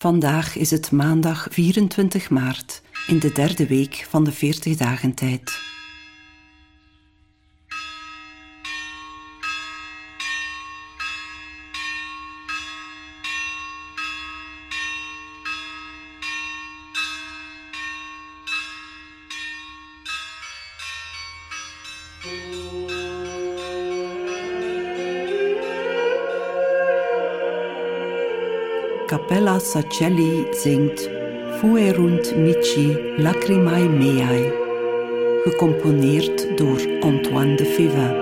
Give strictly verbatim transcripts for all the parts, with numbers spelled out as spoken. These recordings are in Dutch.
Vandaag is het maandag vierentwintig maart in de derde week van de veertig dagen tijd. Cappella Sacelli zingt Fuerunt mici lacrimae meae, gecomponeerd door Antoine de Fevin.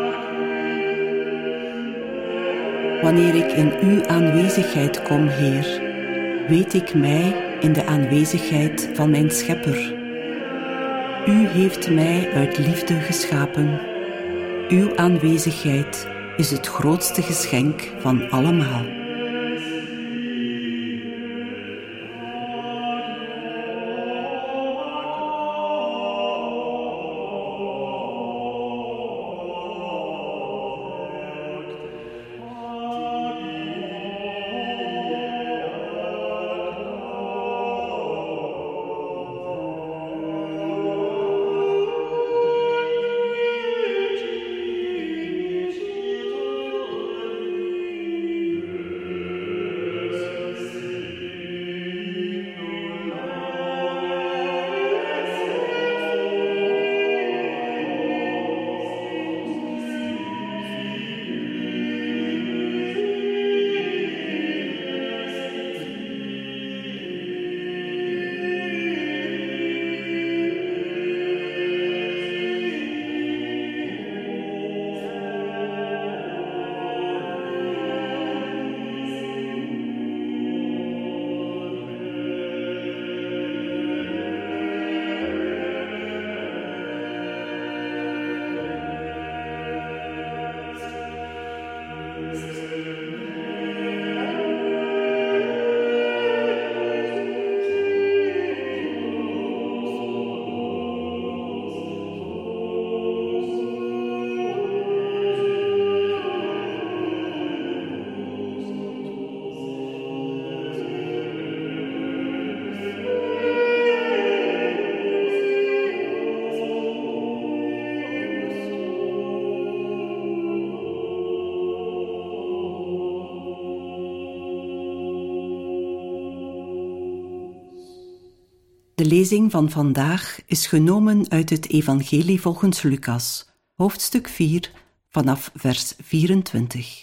Wanneer ik in uw aanwezigheid kom, Heer, weet ik mij in de aanwezigheid van mijn Schepper. U heeft mij uit liefde geschapen. Uw aanwezigheid is het grootste geschenk van allemaal. De lezing van vandaag is genomen uit het Evangelie volgens Lucas, hoofdstuk vier, vanaf vers vierentwintig.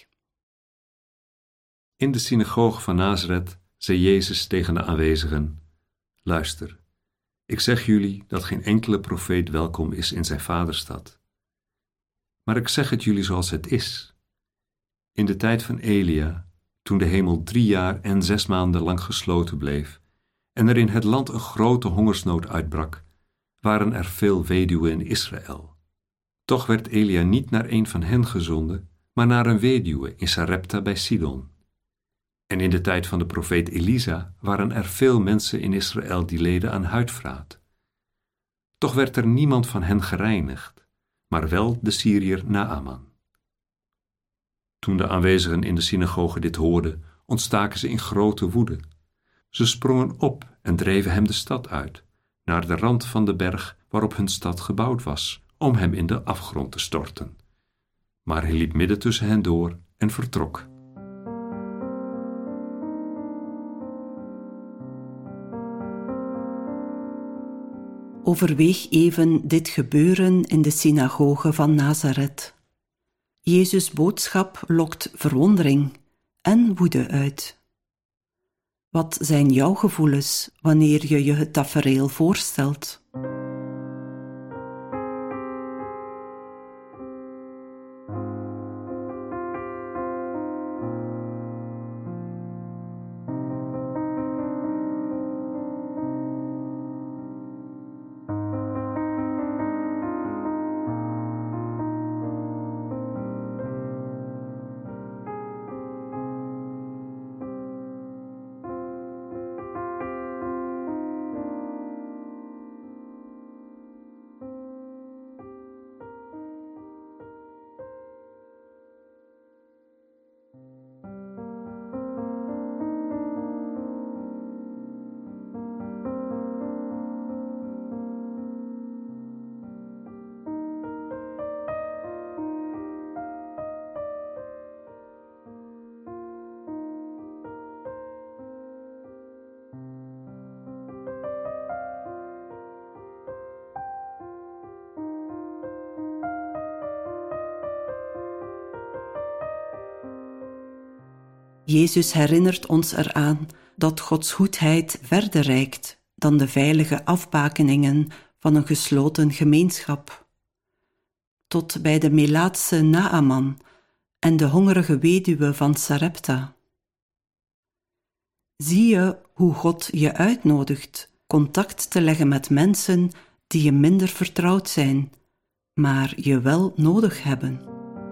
In de synagoge van Nazareth zei Jezus tegen de aanwezigen: Luister, ik zeg jullie dat geen enkele profeet welkom is in zijn vaderstad. Maar ik zeg het jullie zoals het is. In de tijd van Elia, toen de hemel drie jaar en zes maanden lang gesloten bleef, en er in het land een grote hongersnood uitbrak, waren er veel weduwen in Israël. Toch werd Elia niet naar een van hen gezonden, maar naar een weduwe in Sarepta bij Sidon. En in de tijd van de profeet Elisa waren er veel mensen in Israël die leden aan huidvraat. Toch werd er niemand van hen gereinigd, maar wel de Syriër Naaman. Toen de aanwezigen in de synagoge dit hoorden, ontstaken ze in grote woede. Ze sprongen op en dreven hem de stad uit, naar de rand van de berg waarop hun stad gebouwd was, om hem in de afgrond te storten. Maar hij liep midden tussen hen door en vertrok. Overweeg even dit gebeuren in de synagoge van Nazareth. Jezus' boodschap lokt verwondering en woede uit. Wat zijn jouw gevoelens wanneer je je het tafereel voorstelt? Jezus herinnert ons eraan dat Gods goedheid verder reikt dan de veilige afbakeningen van een gesloten gemeenschap. Tot bij de Melaatse Naaman en de hongerige weduwe van Sarepta. Zie je hoe God je uitnodigt contact te leggen met mensen die je minder vertrouwd zijn, maar je wel nodig hebben.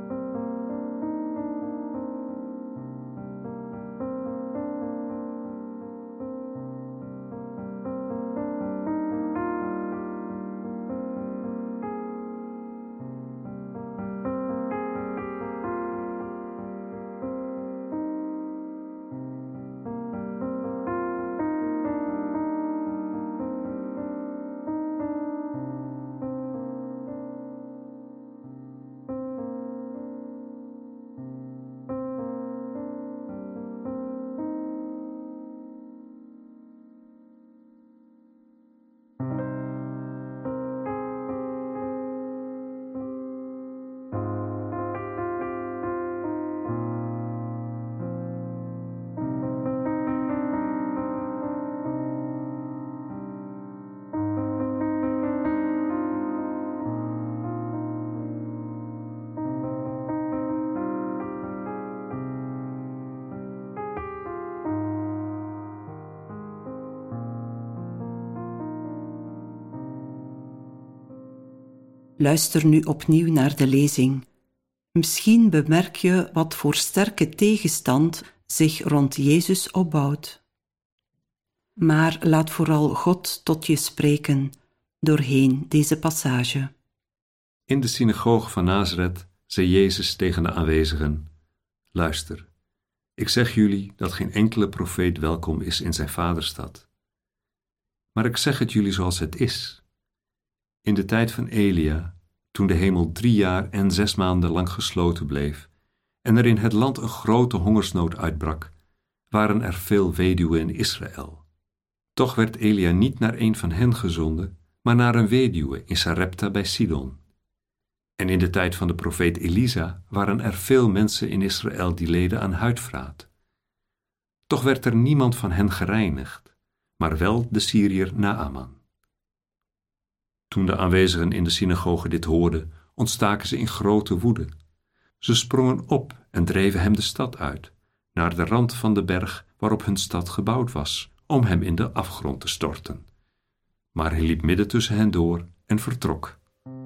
Luister nu opnieuw naar de lezing. Misschien bemerk je wat voor sterke tegenstand zich rond Jezus opbouwt. Maar laat vooral God tot je spreken doorheen deze passage. In de synagoge van Nazareth zei Jezus tegen de aanwezigen: Luister, ik zeg jullie dat geen enkele profeet welkom is in zijn vaderstad. Maar ik zeg het jullie zoals het is. In de tijd van Elia, toen de hemel drie jaar en zes maanden lang gesloten bleef en er in het land een grote hongersnood uitbrak, waren er veel weduwen in Israël. Toch werd Elia niet naar een van hen gezonden, maar naar een weduwe in Sarepta bij Sidon. En in de tijd van de profeet Elisa waren er veel mensen in Israël die leden aan huidvraat. Toch werd er niemand van hen gereinigd, maar wel de Syriër Naaman. Toen de aanwezigen in de synagoge dit hoorden, ontstaken ze in grote woede. Ze sprongen op en dreven hem de stad uit, naar de rand van de berg waarop hun stad gebouwd was, om hem in de afgrond te storten. Maar hij liep midden tussen hen door en vertrok.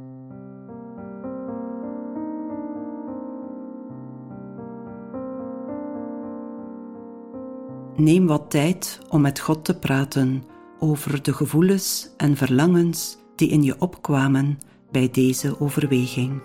Neem wat tijd om met God te praten over de gevoelens en verlangens die in je opkwamen bij deze overweging.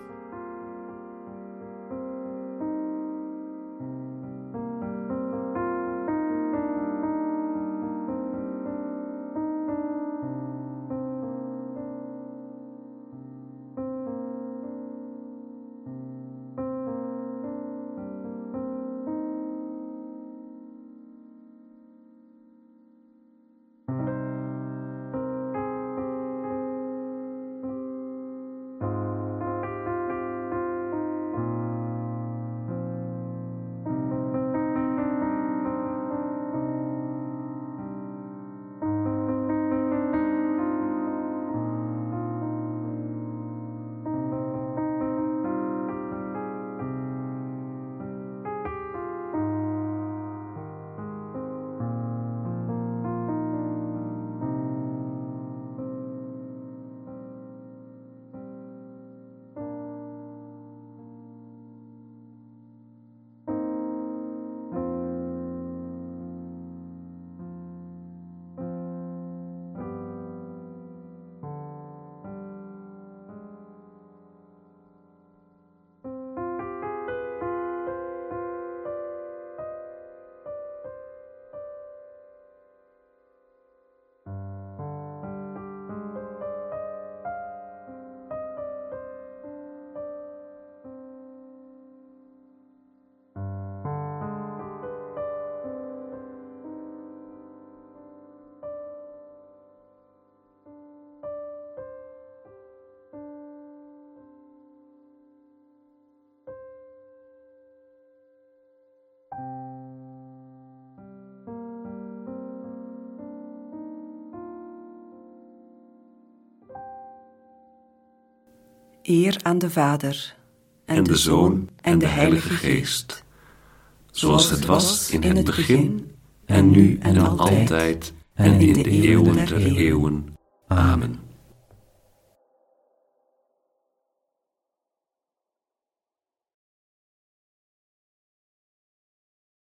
Eer aan de Vader, en, en de Zoon, en de Heilige Geest, zoals het was in het begin, en nu en altijd, en in de eeuwen der eeuwen. Amen.